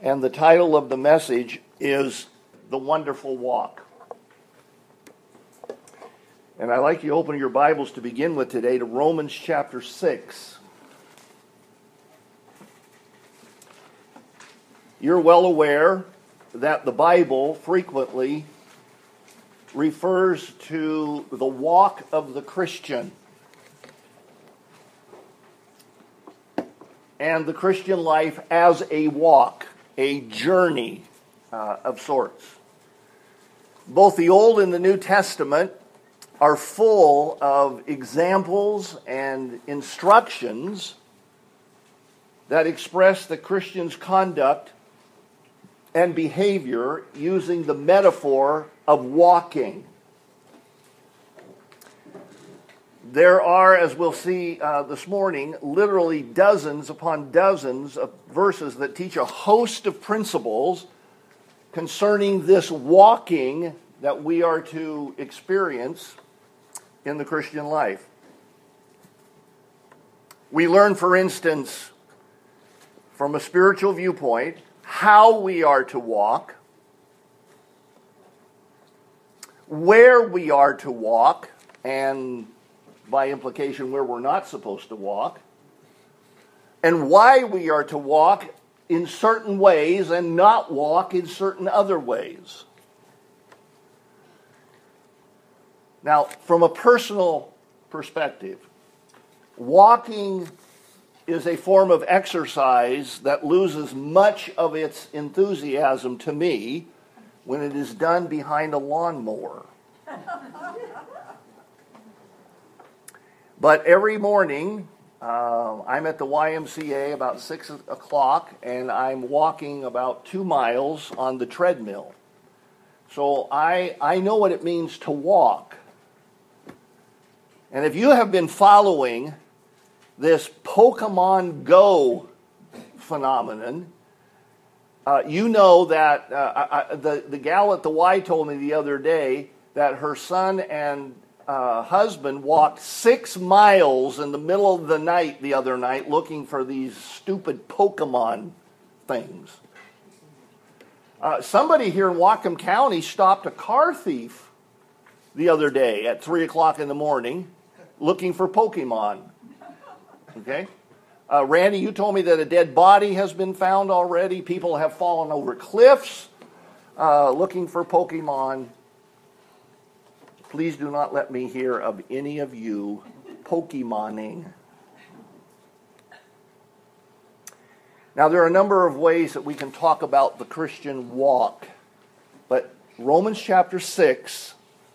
And the title of the message is The Wonderful Walk. And I'd like you to open your Bibles to begin with today to Romans chapter 6. You're well aware that the Bible frequently refers to the walk of the Christian. And the Christian life as a walk, a journey of sorts. Both the Old and the New Testament are full of examples and instructions that express the Christian's conduct and behavior using the metaphor of walking. There are, as we'll see this morning, literally dozens upon dozens of verses that teach a host of principles concerning this walking that we are to experience in the Christian life. We learn, for instance, from a spiritual viewpoint, how we are to walk, where we are to walk, and by implication where we're not supposed to walk, and why we are to walk in certain ways and not walk in certain other ways. Now, from a personal perspective, walking is a form of exercise that loses much of its enthusiasm to me when it is done behind a lawnmower. But every morning, I'm at the YMCA about 6 o'clock, and I'm walking about 2 miles on the treadmill. So I know what it means to walk. And if you have been following this Pokemon Go phenomenon, you know that the gal at the Y told me the other day that her son and husband walked 6 miles in the middle of the night the other night looking for these stupid Pokemon things. Somebody here in Whatcom County stopped a car thief the other day at 3 o'clock in the morning looking for Pokemon. Okay? Randy, you told me that a dead body has been found already. People have fallen over cliffs looking for Pokemon. Please do not let me hear of any of you Pokemoning. Now, there are a number of ways that we can talk about the Christian walk, but Romans chapter 6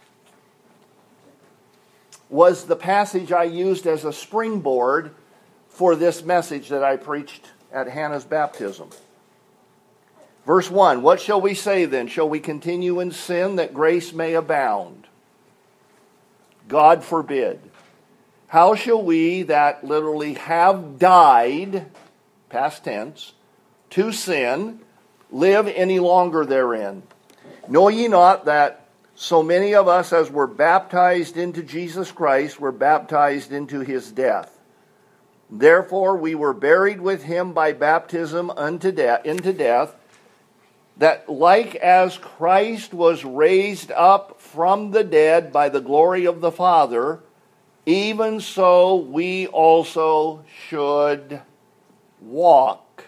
was the passage I used as a springboard for this message that I preached at Hannah's baptism. Verse 1, what shall we say then? Shall we continue in sin that grace may abound? God forbid. How shall we that literally have died, past tense, to sin, live any longer therein? Know ye not that so many of us as were baptized into Jesus Christ were baptized into his death? Therefore we were buried with him by baptism into death, that like as Christ was raised up from the dead by the glory of the Father, even so we also should walk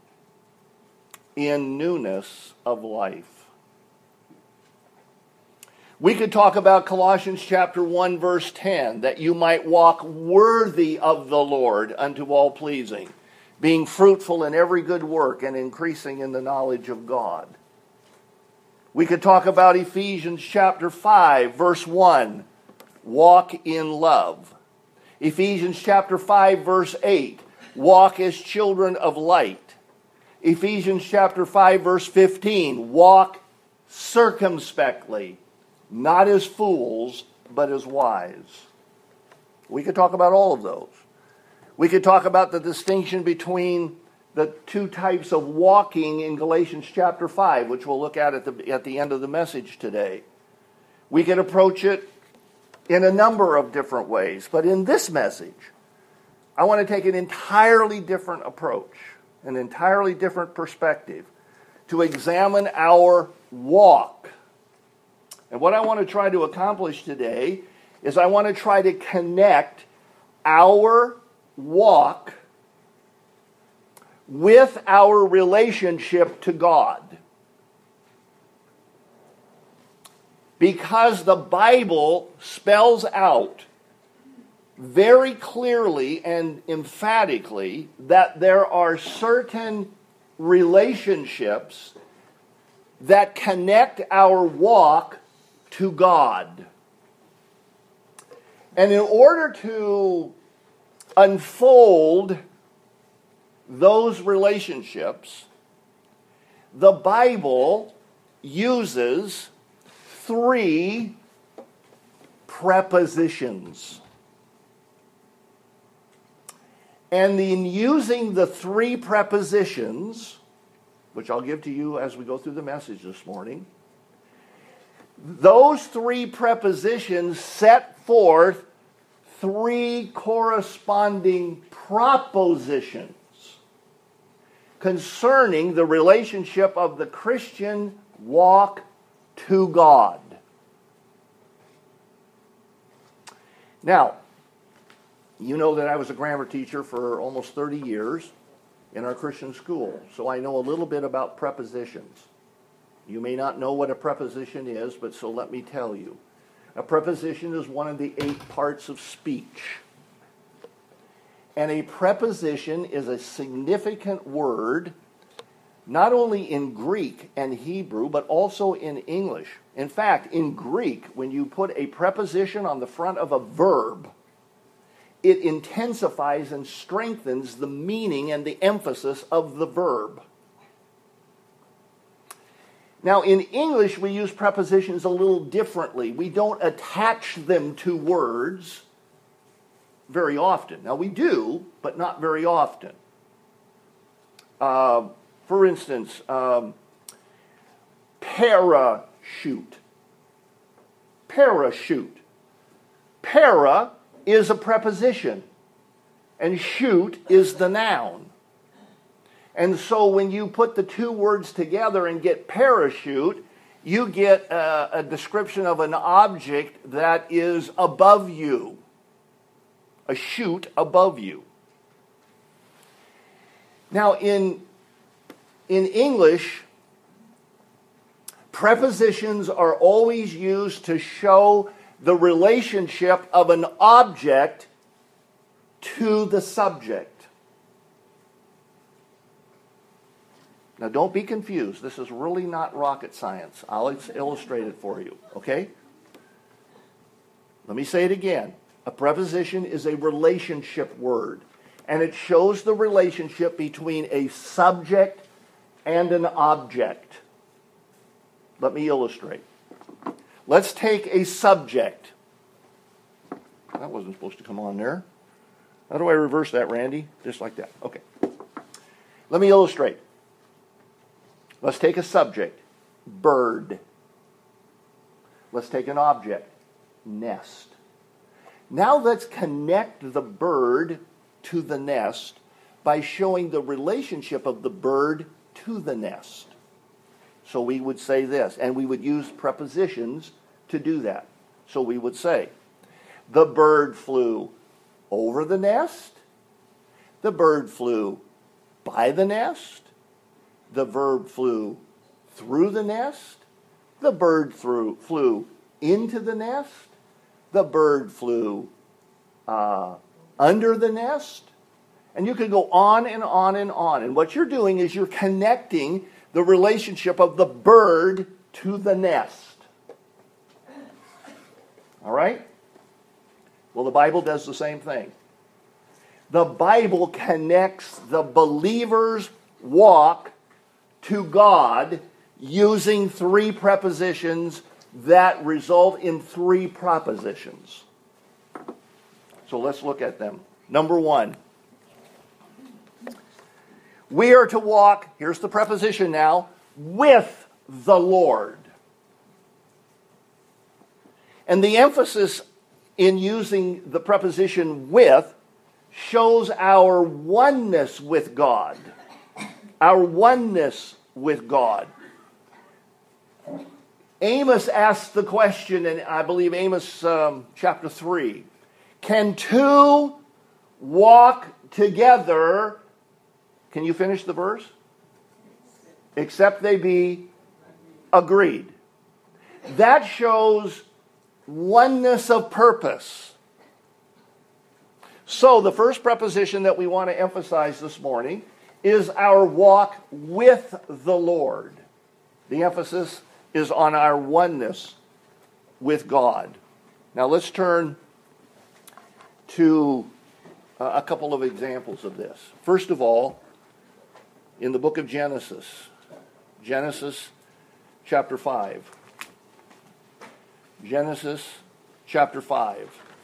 in newness of life. We could talk about Colossians chapter 1 verse 10, that you might walk worthy of the Lord unto all pleasing, being fruitful in every good work and increasing in the knowledge of God. We could talk about Ephesians chapter 5 verse 1, walk in love. Ephesians chapter 5 verse 8, walk as children of light. Ephesians chapter 5 verse 15, walk circumspectly, not as fools, but as wise. We could talk about all of those. We could talk about the distinction between the two types of walking in Galatians chapter 5, which we'll look at the end of the message today. We could approach it in a number of different ways. But in this message, I want to take an entirely different approach, an entirely different perspective. to examine our walk. And what I want to try to accomplish today is I want to try to connect our walk with our relationship to God. Because the Bible spells out very clearly and emphatically that there are certain relationships that connect our walk to God. And in order to unfold those relationships, the Bible uses 3 prepositions. And in using the 3 prepositions, which I'll give to you as we go through the message this morning, those 3 prepositions set forth 3 corresponding propositions concerning the relationship of the Christian walk to God. Now, you know that I was a grammar teacher for almost 30 years in our Christian school, so I know a little bit about prepositions. You may not know what a preposition is, but so let me tell you. A preposition is one of the 8 parts of speech. And a preposition is a significant word, not only in Greek and Hebrew, but also in English. In fact, in Greek, when you put a preposition on the front of a verb, it intensifies and strengthens the meaning and the emphasis of the verb. Now, in English, we use prepositions a little differently. We don't attach them to words very often. Now, we do, but not very often. For instance, parachute. Parachute. Para is a preposition, and shoot is the noun. And so when you put the 2 words together and get parachute, you get a description of an object that is above you. A chute above you. Now in English, prepositions are always used to show the relationship of an object to the subject. Now, don't be confused. This is really not rocket science. I'll illustrate it for you, okay? Let me say it again. A preposition is a relationship word, and it shows the relationship between a subject and an object. Let me illustrate. Let's take a subject. That wasn't supposed to come on there. How do I reverse that, Randy? Just like that. Okay. Let me illustrate. Let's take a subject, bird. Let's take an object, nest. Now let's connect the bird to the nest by showing the relationship of the bird to the nest. So we would say this, and we would use prepositions to do that. So we would say, the bird flew over the nest. The bird flew by the nest. The bird flew through the nest. The bird flew into the nest. The bird flew under the nest. And you could go on and on and on. And what you're doing is you're connecting the relationship of the bird to the nest. All right? Well, the Bible does the same thing. The Bible connects the believer's walk to God using 3 prepositions that result in 3 propositions. So let's look at them. Number 1. We are to walk, here's the preposition now, with the Lord. And the emphasis in using the preposition with shows our oneness with God, our oneness with God. Amos asks the question, and I believe Amos chapter 3, can two walk together? Can you finish the verse? Except they be agreed. That shows oneness of purpose. So the first preposition that we want to emphasize this morning is our walk with the Lord. The emphasis is on our oneness with God. Now let's turn to a couple of examples of this. First of all, in the book of Genesis chapter 5. Genesis chapter 5.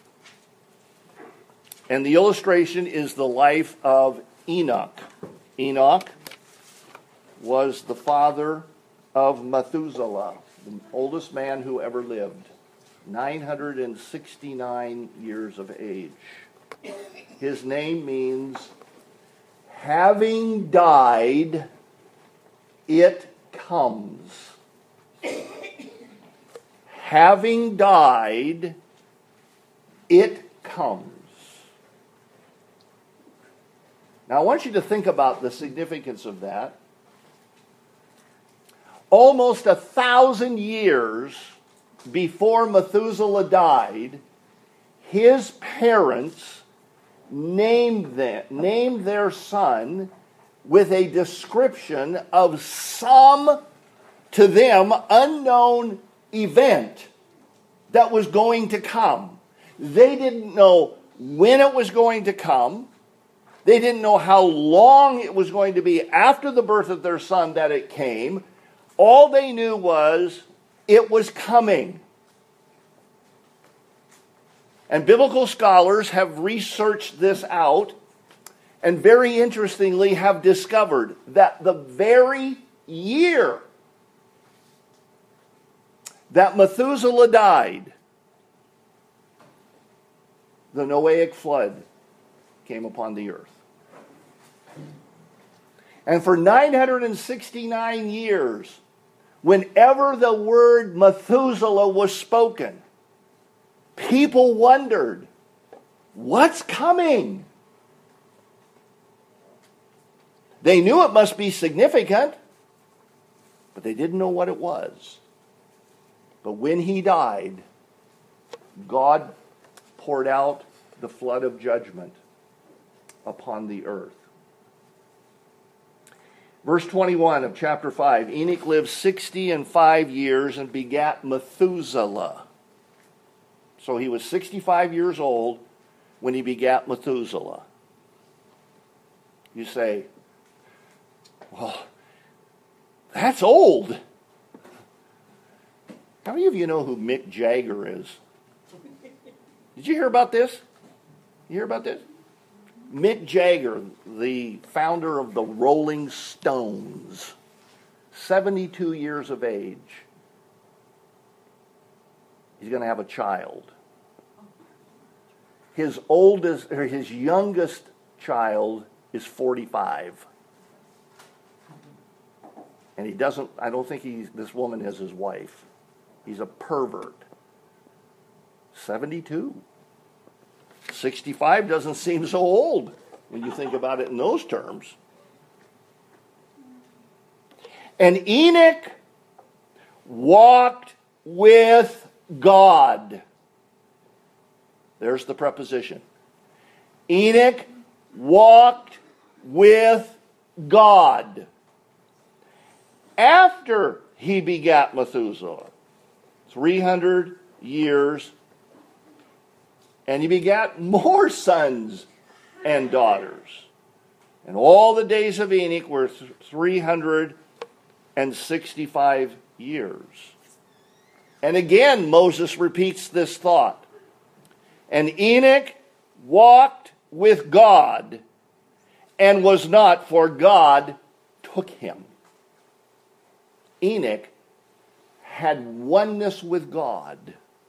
And the illustration is the life of Enoch. Enoch was the father of Methuselah, the oldest man who ever lived, 969 years of age. His name means, having died, it comes. Having died, it comes. Now I want you to think about the significance of that. Almost 1,000 years before Methuselah died, his parents named their son with a description of some, to them, unknown event that was going to come. They didn't know when it was going to come. They didn't know how long it was going to be after the birth of their son that it came. All they knew was it was coming. And biblical scholars have researched this out, and very interestingly have discovered that the very year that Methuselah died, the Noahic flood came upon the earth. And for 969 years, whenever the word Methuselah was spoken, people wondered, what's coming? They knew it must be significant, but they didn't know what it was. But when he died, God poured out the flood of judgment upon the earth. Verse 21 of chapter 5, Enoch lived 65 years and begat Methuselah. So he was 65 years old when he begat Methuselah. You say, well, that's old. How many of you know who Mick Jagger is? Did you hear about this? You hear about this? Mick Jagger, the founder of the Rolling Stones, 72 years of age. He's going to have a child. His youngest child is 45. And I don't think this woman is his wife. He's a pervert. 72. 65 doesn't seem so old when you think about it in those terms. And Enoch walked with God. There's the preposition. Enoch walked with God after he begat Methuselah. 300 years. And he begat more sons and daughters. And all the days of Enoch were 365 years. And again, Moses repeats this thought. And Enoch walked with God and was not, for God took him. Enoch had oneness with God.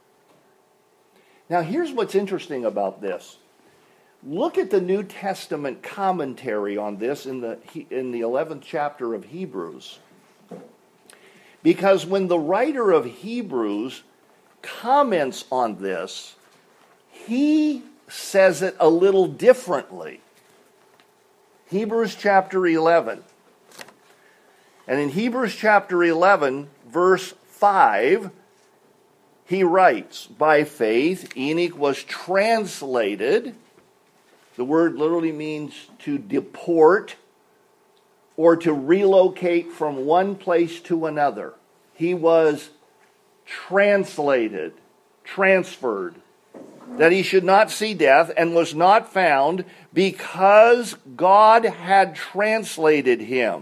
Now, here's what's interesting about this. Look at the New Testament commentary on this in the 11th chapter of Hebrews. Because when the writer of Hebrews comments on this, he says it a little differently. Hebrews chapter 11. And in Hebrews chapter 11, verse 5, he writes, by faith Enoch was translated. The word literally means to deport or to relocate from one place to another. He was translated, transferred, that he should not see death, and was not found because God had translated him.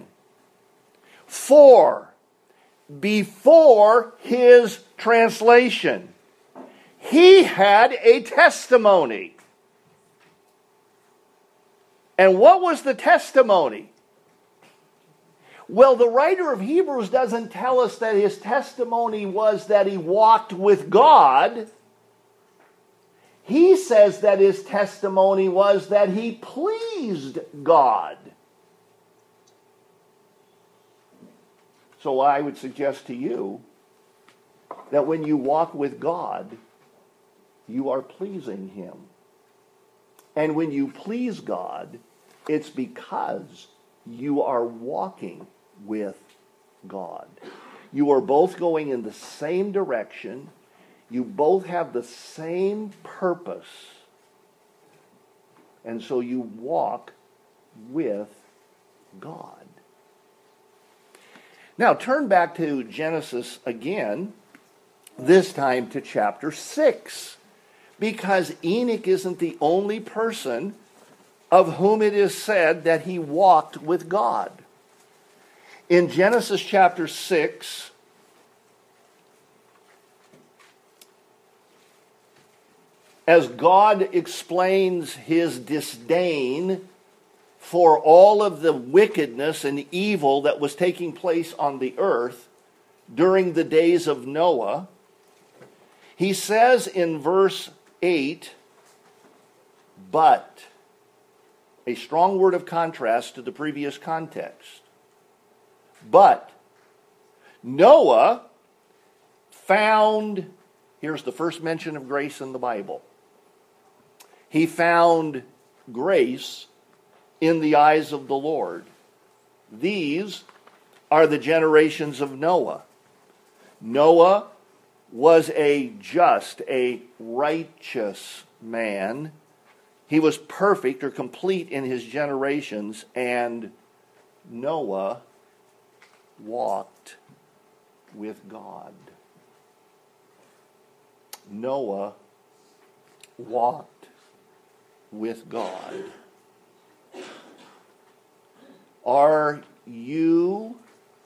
For before his translation, he had a testimony. And what was the testimony? Well, the writer of Hebrews doesn't tell us that his testimony was that he walked with God. He says that his testimony was that he pleased God. So I would suggest to you that when you walk with God, you are pleasing him. And when you please God, it's because you are walking with God. You are both going in the same direction. You both have the same purpose. And so you walk with God. Now turn back to Genesis again, this time to chapter 6. Because Enoch isn't the only person of whom it is said that he walked with God. In Genesis chapter 6, as God explains his disdain for all of the wickedness and evil that was taking place on the earth during the days of Noah, he says in verse 8, but, a strong word of contrast to the previous context. But Noah found, here's the first mention of grace in the Bible. He found grace in the eyes of the Lord. These are the generations of Noah. Noah was a just, a righteous man. He was perfect or complete in his generations, and Noah walked with God. Noah walked with God. Are you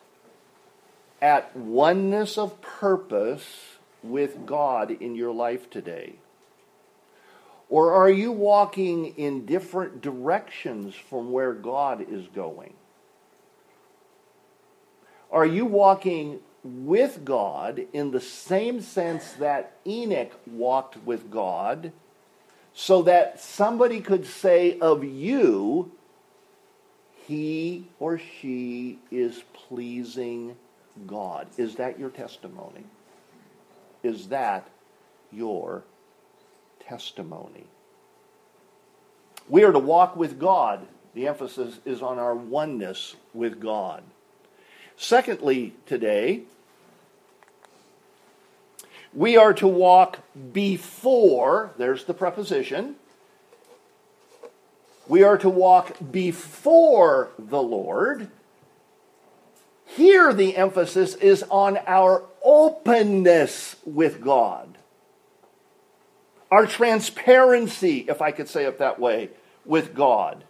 at oneness of purpose with God in your life today? Or are you walking in different directions from where God is going? Are you walking with God in the same sense that Enoch walked with God, so that somebody could say of you, he or she is pleasing God? Is that your testimony? Is that your testimony? We are to walk with God. The emphasis is on our oneness with God. Secondly, today, we are to walk before, there's the preposition, we are to walk before the Lord. Here the emphasis is on our openness with God. Our transparency, if I could say it that way, with God.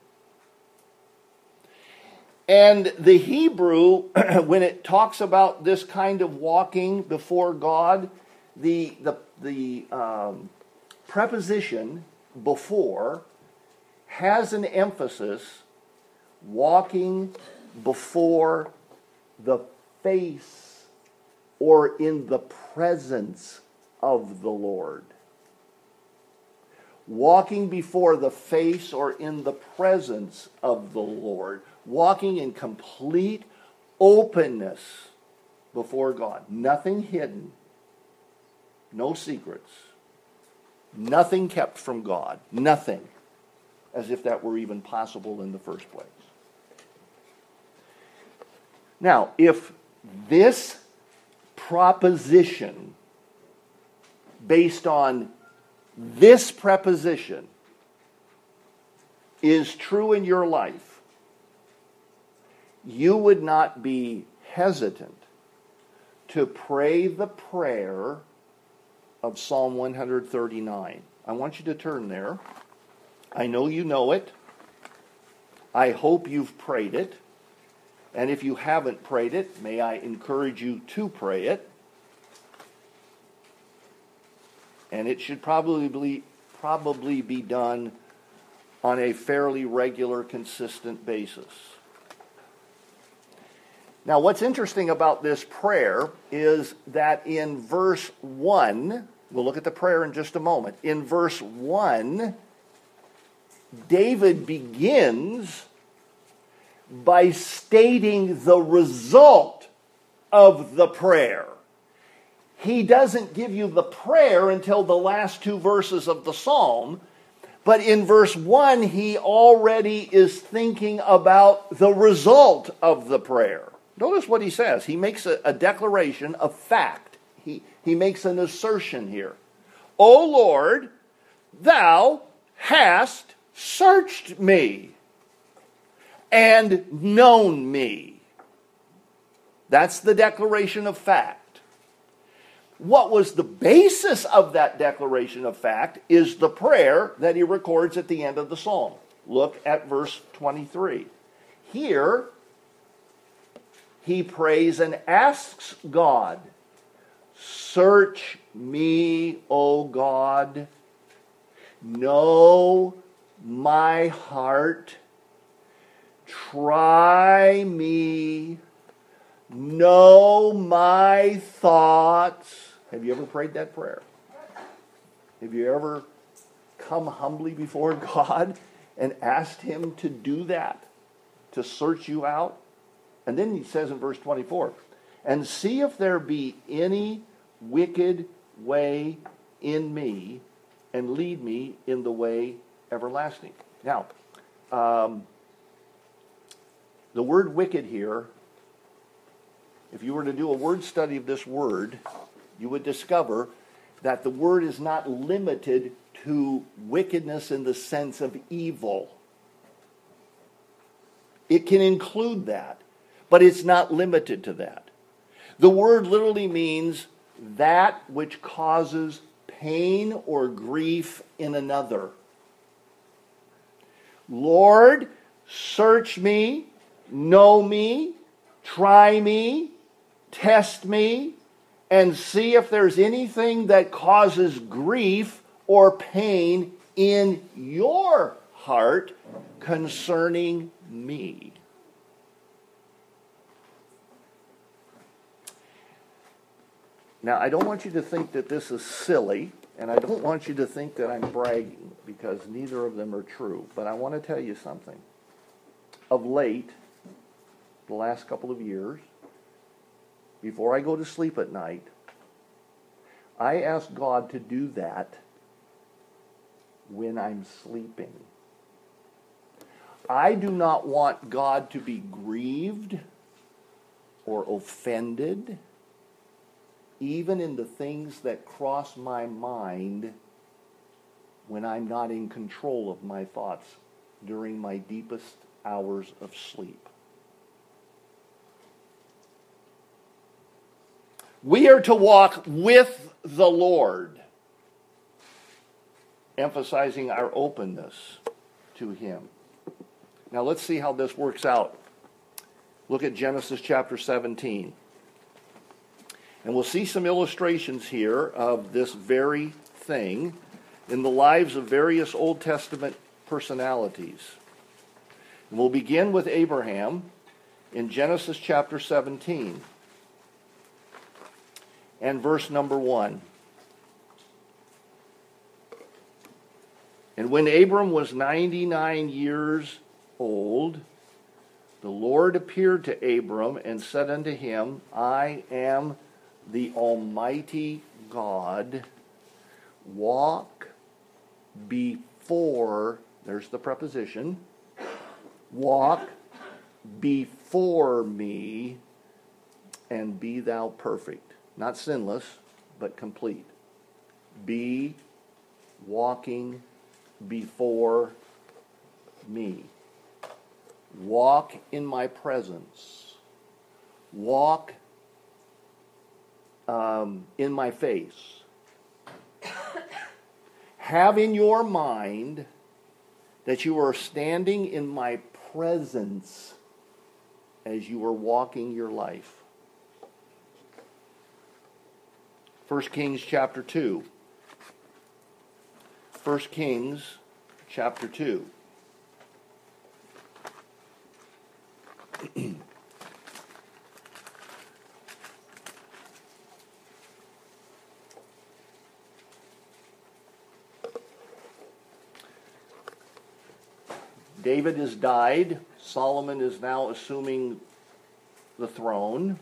And the Hebrew, when it talks about this kind of walking before God, the preposition before has an emphasis walking before the face or in the presence of the Lord. Walking before the face or in the presence of the Lord. Walking in complete openness before God. Nothing hidden. No secrets. Nothing kept from God. Nothing. As if that were even possible in the first place. Now, if this proposition, based on this preposition, is true in your life, you would not be hesitant to pray the prayer of Psalm 139. I want you to turn there. I know you know it. I hope you've prayed it. And if you haven't prayed it, may I encourage you to pray it. And it should probably be done on a fairly regular, consistent basis. Now, what's interesting about this prayer is that in verse 1, we'll look at the prayer in just a moment. In verse 1, David begins by stating the result of the prayer. He doesn't give you the prayer until the last two verses of the psalm, but in verse 1, he already is thinking about the result of the prayer. Notice what he says. He makes a declaration of fact. He makes an assertion here. O Lord, thou hast searched me and known me. That's the declaration of fact. What was the basis of that declaration of fact is the prayer that he records at the end of the psalm. Look at verse 23. Here, he prays and asks God, search me, O God, know my heart, try me, know my thoughts. Have you ever prayed that prayer? Have you ever come humbly before God and asked him to do that, to search you out? And then he says in verse 24, and see if there be any wicked way in me, and lead me in the way everlasting. Now, the word wicked here, if you were to do a word study of this word, you would discover that the word is not limited to wickedness in the sense of evil. It can include that, but it's not limited to that. The word literally means that which causes pain or grief in another. Lord, search me, know me, try me, test me, and see if there's anything that causes grief or pain in your heart concerning me. Now, I don't want you to think that this is silly, and I don't want you to think that I'm bragging, because neither of them are true. But I want to tell you something. Of late, the last couple of years, before I go to sleep at night, I ask God to do that when I'm sleeping. I do not want God to be grieved or offended, even in the things that cross my mind when I'm not in control of my thoughts during my deepest hours of sleep. We are to walk with the Lord, emphasizing our openness to him. Now let's see how this works out. Look at Genesis chapter 17. And we'll see some illustrations here of this very thing in the lives of various Old Testament personalities. And we'll begin with Abraham in Genesis chapter 17 and verse number 1. And when Abram was 99 years old, The Lord appeared to Abram and said unto him, I am the Almighty God. Walk before, there's the preposition, walk before me and be thou perfect. Not sinless, but complete. Be walking before me. Walk in my presence. Walk in my face. Have in your mind that you are standing in my presence as you are walking your life. 1 Kings chapter 2. 1 Kings chapter 2. David has died. Solomon is now assuming the throne.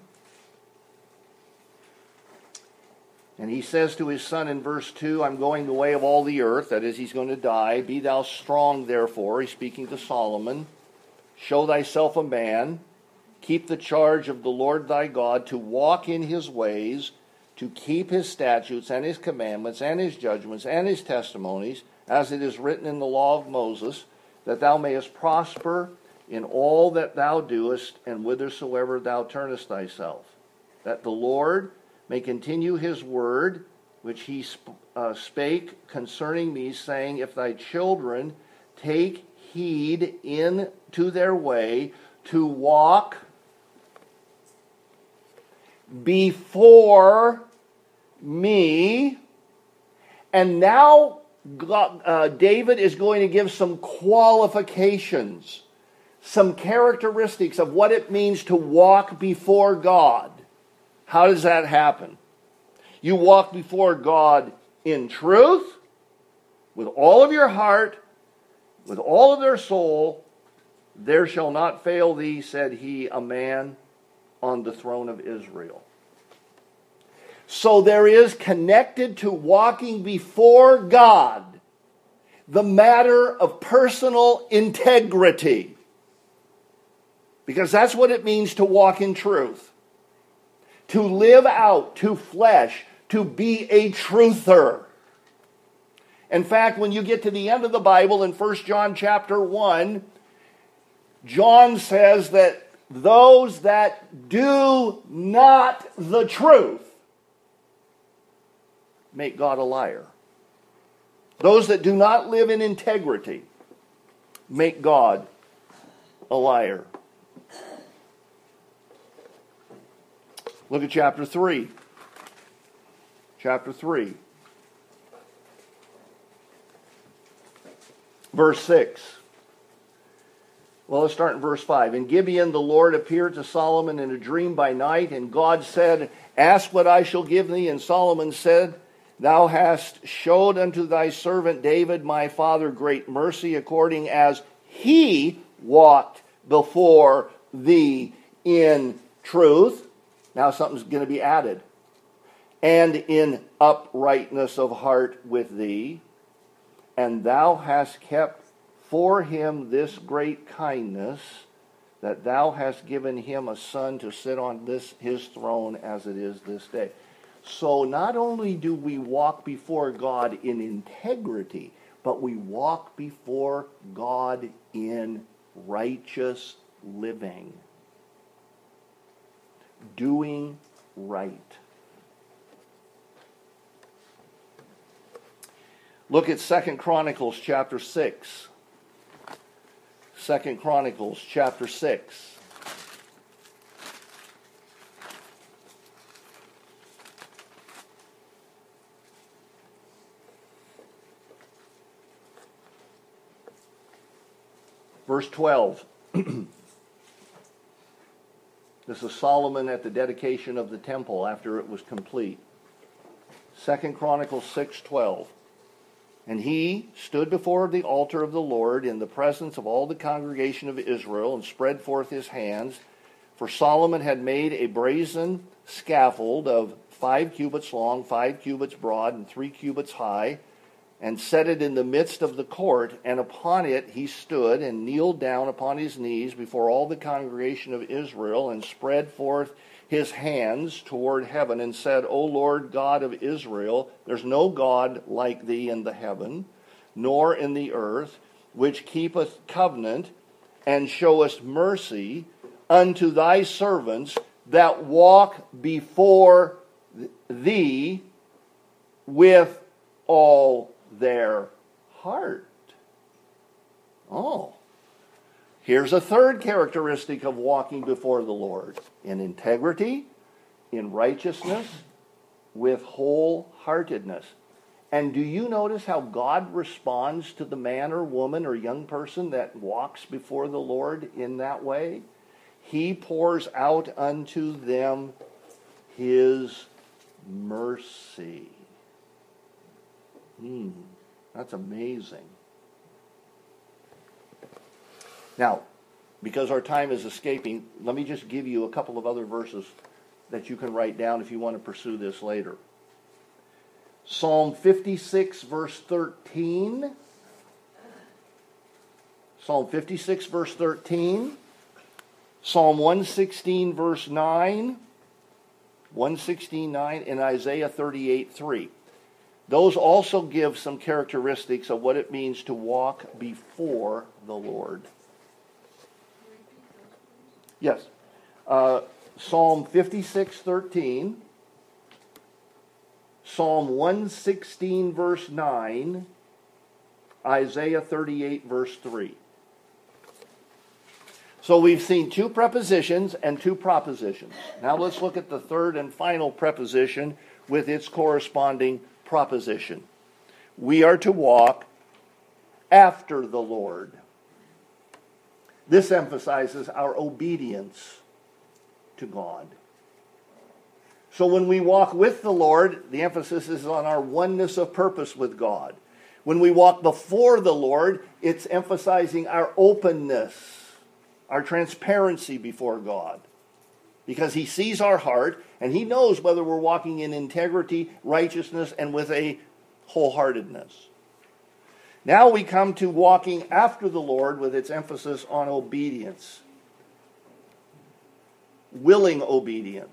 And he says to his son in verse 2, I'm going the way of all the earth. That is, he's going to die. Be thou strong, therefore. He's speaking to Solomon. Show thyself a man. Keep the charge of the Lord thy God, to walk in his ways, to keep his statutes and his commandments and his judgments and his testimonies, as it is written in the law of Moses, that thou mayest prosper in all that thou doest, and whithersoever thou turnest thyself. That the Lord may continue his word, which he spake concerning me, saying, if thy children take heed into their way, to walk before me. And now David is going to give some qualifications, some characteristics of what it means to walk before God. How does that happen? You walk before God in truth, with all of your heart, with all of their soul. There shall not fail thee, said he, a man on the throne of Israel. So there is connected to walking before God the matter of personal integrity. Because that's what it means to walk in truth. To live out, to flesh, to be a truther. In fact, when you get to the end of the Bible in 1 John chapter 1, John says that those that do not the truth make God a liar. Those that do not live in integrity make God a liar. Look at chapter 3. Chapter 3. Verse 6. Well, let's start in verse 5. In Gibeon the Lord appeared to Solomon in a dream by night, and God said, ask what I shall give thee. And Solomon said, thou hast showed unto thy servant David my father great mercy, according as he walked before thee in truth. Now something's going to be added. And in uprightness of heart with thee. And thou hast kept for him this great kindness, that thou hast given him a son to sit on his throne as it is this day. So not only do we walk before God in integrity, but we walk before God in righteous living. Doing right. Look at 2 Chronicles chapter 6. 2 Chronicles chapter 6. Verse 12. This is Solomon at the dedication of the temple after it was complete. 2 Chronicles 6:12. And he stood before the altar of the Lord in the presence of all the congregation of Israel and spread forth his hands. For Solomon had made a brazen scaffold of 5 cubits long, 5 cubits broad, and 3 cubits high, and set it in the midst of the court. And upon it he stood and kneeled down upon his knees before all the congregation of Israel and spread forth his hands toward heaven and said, O Lord God of Israel, there's no God like thee in the heaven, nor in the earth, which keepeth covenant and showeth mercy unto thy servants that walk before thee with all their heart. Oh. Here's a third characteristic of walking before the Lord: in integrity, in righteousness, with wholeheartedness. And do you notice how God responds to the man or woman or young person that walks before the Lord in that way? He pours out unto them his mercy. That's amazing. Now, because our time is escaping, let me just give you a couple of other verses that you can write down if you want to pursue this later. Psalm 56, verse 13. Psalm 56, verse 13. Psalm 116, verse 9. 116:9, and Isaiah 38:3. Those also give some characteristics of what it means to walk before the Lord. Yes. Psalm 56:13, Psalm 116, verse 9, Isaiah 38, verse 3. So we've seen 2 prepositions and 2 propositions. Now let's look at the third and final preposition with its corresponding proposition. We are to walk after the Lord. This emphasizes our obedience to God. So when we walk with the Lord, the emphasis is on our oneness of purpose with God. When we walk before the Lord, it's emphasizing our openness, our transparency before God. Because he sees our heart, and he knows whether we're walking in integrity, righteousness, and with a wholeheartedness. Now we come to walking after the Lord with its emphasis on obedience. Willing obedience.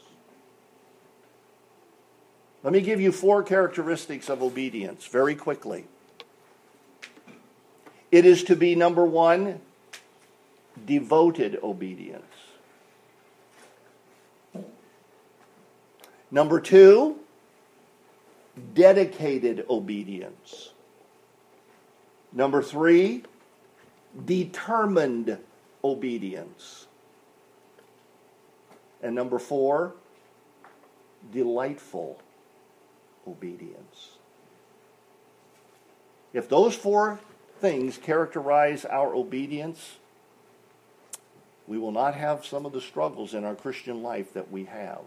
Let me give you 4 characteristics of obedience very quickly. It is to be, number 1, devoted obedience. Number 2, dedicated obedience. Number 3, determined obedience. And number 4, delightful obedience. If those 4 things characterize our obedience, we will not have some of the struggles in our Christian life that we have.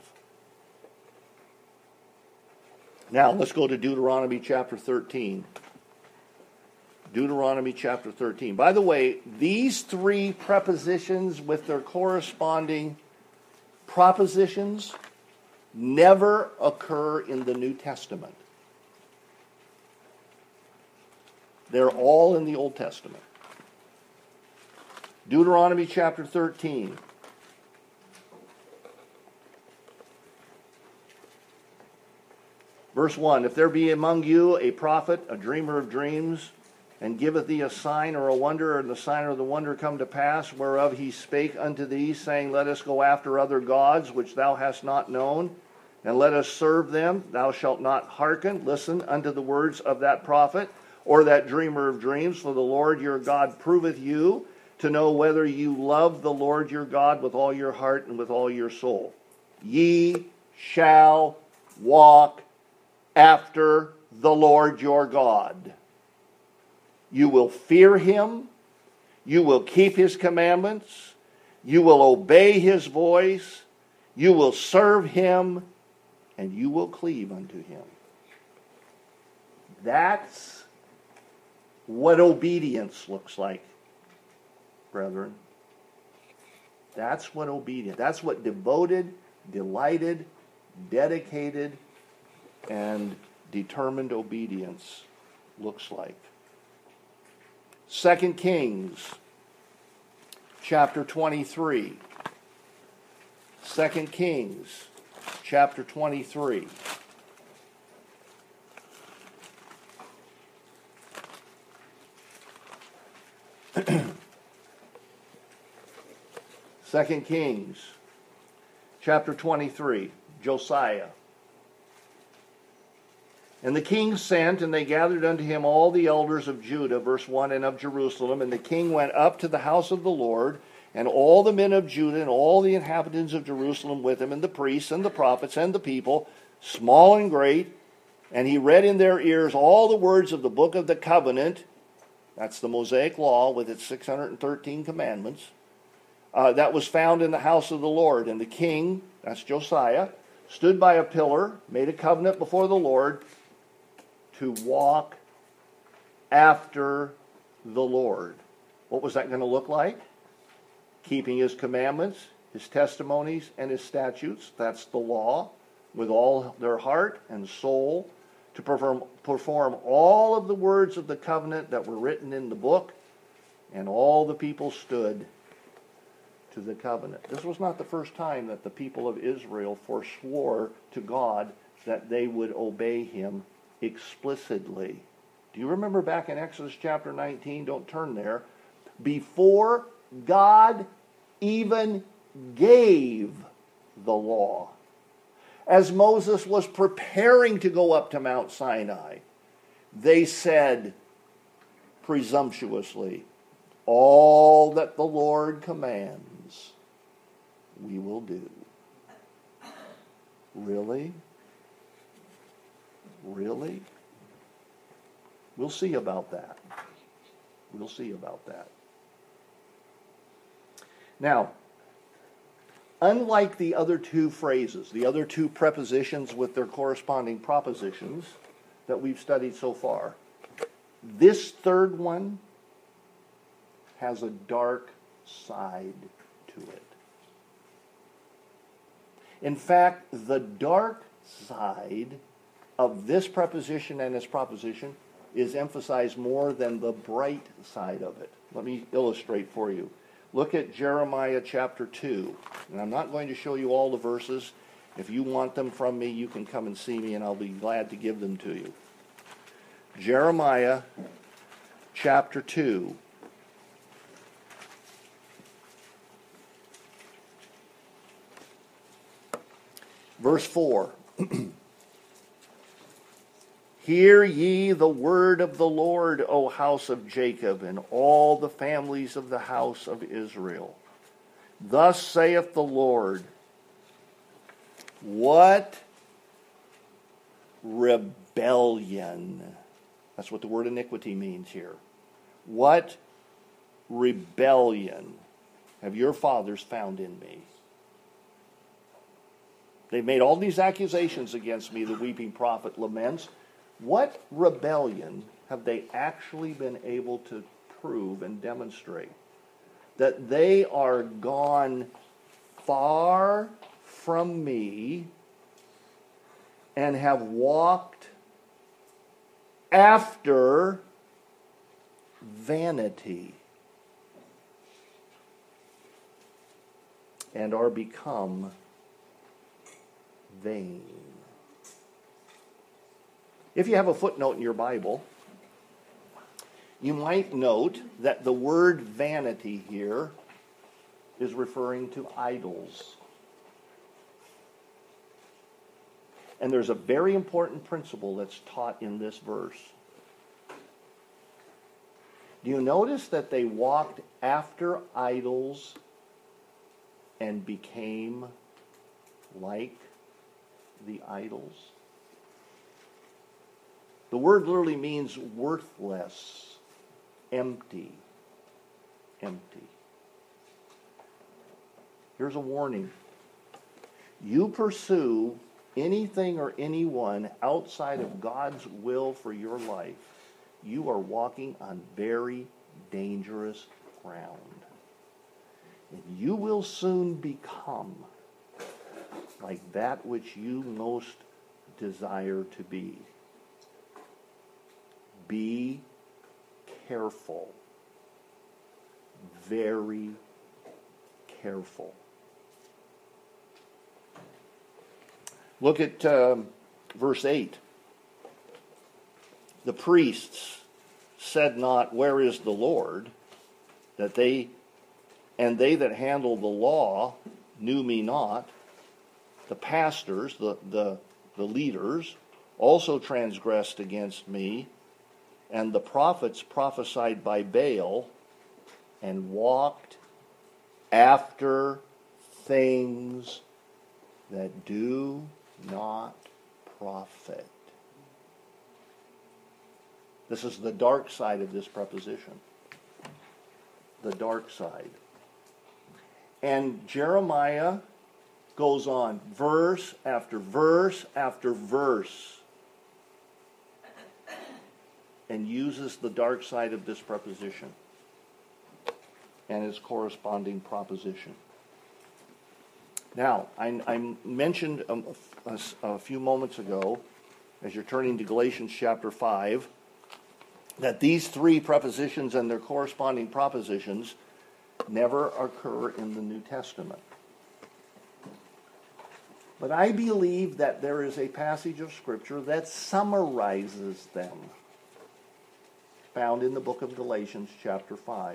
Now, let's go to Deuteronomy chapter 13. Deuteronomy chapter 13. By the way, these 3 prepositions with their corresponding propositions never occur in the New Testament. They're all in the Old Testament. Deuteronomy chapter 13. Verse 1, if there be among you a prophet, a dreamer of dreams, and giveth thee a sign or a wonder, and the sign or the wonder come to pass, whereof he spake unto thee, saying, let us go after other gods, which thou hast not known, and let us serve them, thou shalt not hearken, listen unto the words of that prophet, or that dreamer of dreams, for the Lord your God proveth you, to know whether you love the Lord your God with all your heart and with all your soul. Ye shall walk after the Lord your God. You will fear him. You will keep his commandments. You will obey his voice. You will serve him. And you will cleave unto him. That's what obedience looks like, brethren. That's what obedience, that's what devoted, delighted, dedicated, and determined obedience looks like. 2 Kings chapter 23. 2 Kings chapter 23. Second Kings chapter 23, Josiah. And the king sent, and they gathered unto him all the elders of Judah, verse 1, and of Jerusalem. And the king went up to the house of the Lord, and all the men of Judah, and all the inhabitants of Jerusalem with him, and the priests, and the prophets, and the people, small and great. And he read in their ears all the words of the book of the covenant. That's the Mosaic law with its 613 commandments. That was found in the house of the Lord. And the king, that's Josiah, stood by a pillar, made a covenant before the Lord to walk after the Lord. What was that going to look like? Keeping his commandments, his testimonies, and his statutes. That's the law. With all their heart and soul, to perform all of the words of the covenant that were written in the book. And all the people stood to the covenant. This was not the first time that the people of Israel forswore to God that they would obey him explicitly. Do you remember back in Exodus chapter 19? Don't turn there. Before God even gave the law, as Moses was preparing to go up to Mount Sinai, they said presumptuously, all that the Lord commands we will do. Really? Really? We'll see about that. We'll see about that. Now, unlike the other two phrases, the other two prepositions with their corresponding propositions that we've studied so far, this third one has a dark side to it. In fact, the dark side of this preposition and its proposition is emphasized more than the bright side of it. Let me illustrate for you. Look at Jeremiah chapter 2. And I'm not going to show you all the verses. If you want them from me, you can come and see me, and I'll be glad to give them to you. Jeremiah chapter 2. Verse 4. Hear ye the word of the Lord, O house of Jacob, and all the families of the house of Israel. Thus saith the Lord, what rebellion. That's what the word iniquity means here. What rebellion have your fathers found in me? They've made all these accusations against me, the weeping prophet laments. What rebellion have they actually been able to prove and demonstrate? That they are gone far from me and have walked after vanity and are become vain. If you have a footnote in your Bible, you might note that the word vanity here is referring to idols. And there's a very important principle that's taught in this verse. Do you notice that they walked after idols and became like the idols? The word literally means worthless, empty, empty. Here's a warning. You pursue anything or anyone outside of God's will for your life, you are walking on very dangerous ground. And you will soon become like that which you most desire to be. Be careful. Very careful. Look at verse 8. The priests said not, "Where is the Lord?" that they that handle the law knew me not. The pastors, the leaders, also transgressed against me, and the prophets prophesied by Baal, and walked after things that do not profit. This is the dark side of this preposition. The dark side. And Jeremiah goes on, verse after verse after verse, and uses the dark side of this preposition and its corresponding proposition. Now, I mentioned a few moments ago, as you're turning to Galatians chapter 5, that these three prepositions and their corresponding propositions never occur in the New Testament. But I believe that there is a passage of Scripture that summarizes them, found in the book of Galatians chapter 5.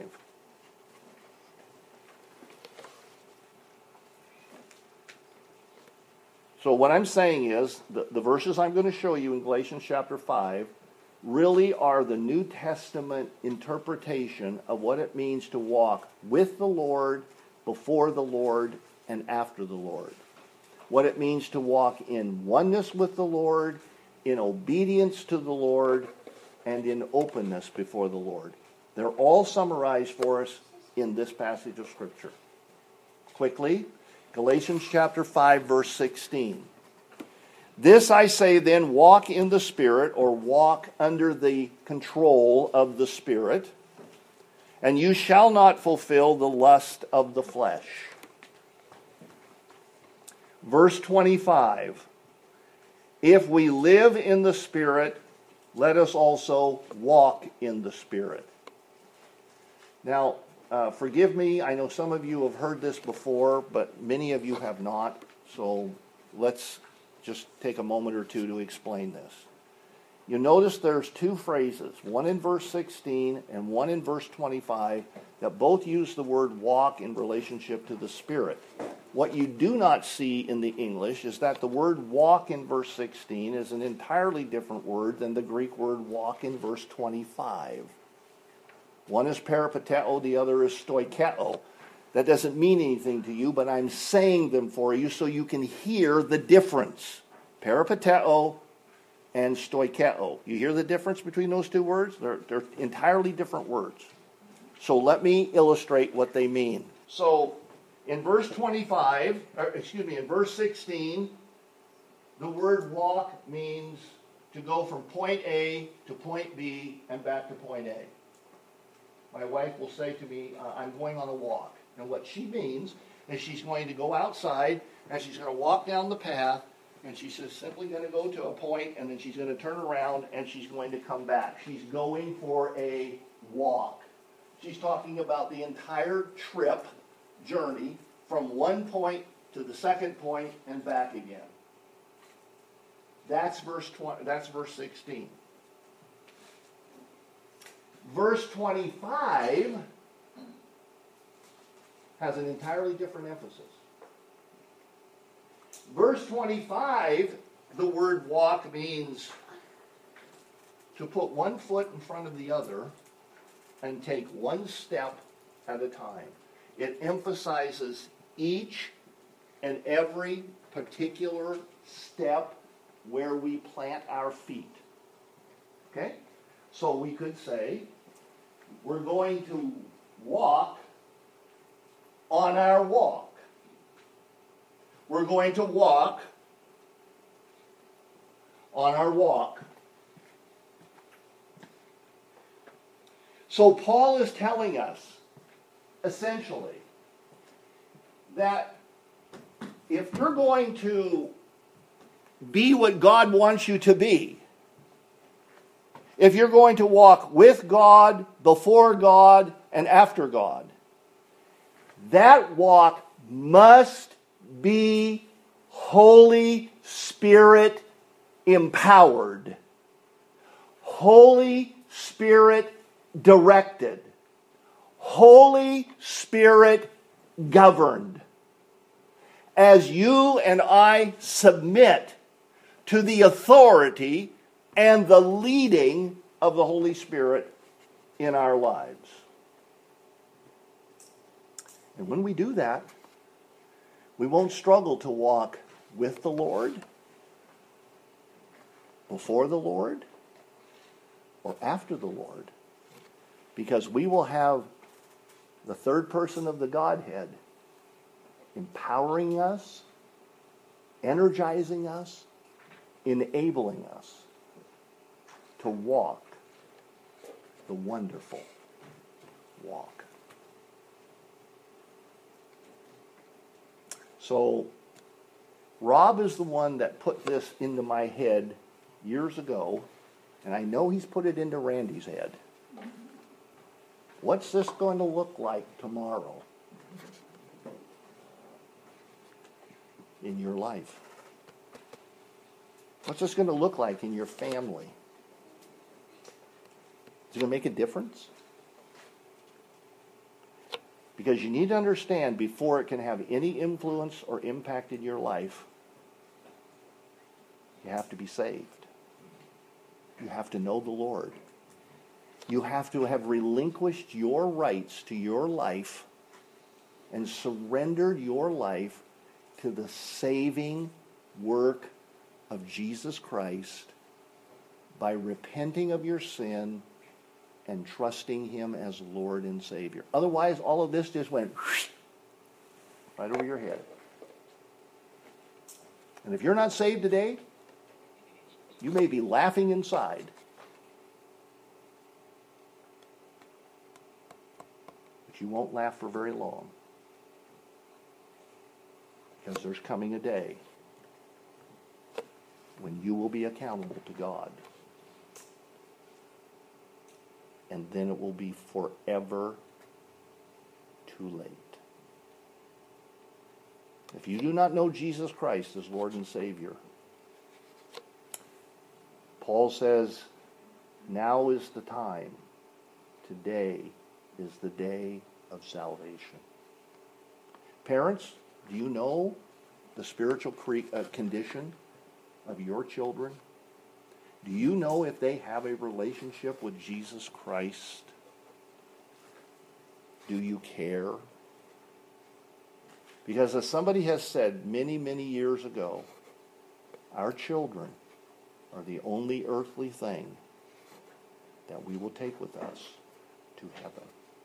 So what I'm saying is, the verses I'm going to show you in Galatians chapter 5 really are the New Testament interpretation of what it means to walk with the Lord, before the Lord, and after the Lord. What it means to walk in oneness with the Lord, in obedience to the Lord, and in openness before the Lord. They're all summarized for us in this passage of Scripture. Quickly, Galatians chapter 5, verse 16. This I say then, walk in the Spirit, or walk under the control of the Spirit, and you shall not fulfill the lust of the flesh. Verse 25. If we live in the Spirit, let us also walk in the Spirit. Now, forgive me, I know some of you have heard this before, but many of you have not, so let's just take a moment or two to explain this. You notice there's two phrases, one in verse 16 and one in verse 25, that both use the word walk in relationship to the Spirit. What you do not see in the English is that the word walk in verse 16 is an entirely different word than the Greek word walk in verse 25. One is peripateo, the other is stoikeo. That doesn't mean anything to you, but I'm saying them for you so you can hear the difference. Peripateo and stoikeo. You hear the difference between those two words? They're entirely different words. So let me illustrate what they mean. So in verse 16, the word walk means to go from point A to point B and back to point A. My wife will say to me, I'm going on a walk. And what she means is she's going to go outside and she's going to walk down the path, and she's just simply going to go to a point, and then she's going to turn around and she's going to come back. She's going for a walk. She's talking about the entire journey from one point to the second point and back again. That's verse 16. Verse 25 has an entirely different emphasis. Verse 25, the word walk means to put one foot in front of the other and take one step at a time. It emphasizes each and every particular step where we plant our feet. Okay? So we could say, we're going to walk on our walk. We're going to walk on our walk. So Paul is telling us, essentially, that if you're going to be what God wants you to be, if you're going to walk with God, before God, and after God, that walk must be Holy Spirit empowered, Holy Spirit directed, Holy Spirit governed. As you and I submit to the authority and the leading of the Holy Spirit in our lives. And when we do that, we won't struggle to walk with the Lord, before the Lord, or after the Lord, because we will have the third person of the Godhead empowering us, energizing us, enabling us to walk the wonderful walk. So, Rob is the one that put this into my head years ago, and I know he's put it into Randy's head. What's this going to look like tomorrow in your life? What's this going to look like in your family? Is it going to make a difference? Because you need to understand, before it can have any influence or impact in your life, you have to be saved. You have to know the Lord. You have to have relinquished your rights to your life and surrendered your life to the saving work of Jesus Christ by repenting of your sin and trusting Him as Lord and Savior. Otherwise, all of this just went right over your head. And if you're not saved today, you may be laughing inside. But you won't laugh for very long. Because there's coming a day when you will be accountable to God. And then it will be forever too late. If you do not know Jesus Christ as Lord and Savior, Paul says, now is the time. Today is the day of salvation. Parents, do you know the spiritual condition of your children? Do you know if they have a relationship with Jesus Christ? Do you care? Because as somebody has said many, many years ago, our children are the only earthly thing that we will take with us to heaven.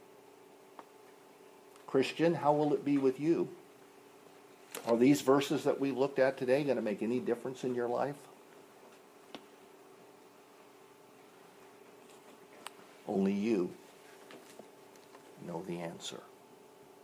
Christian, how will it be with you? Are these verses that we looked at today going to make any difference in your life? Only you know the answer.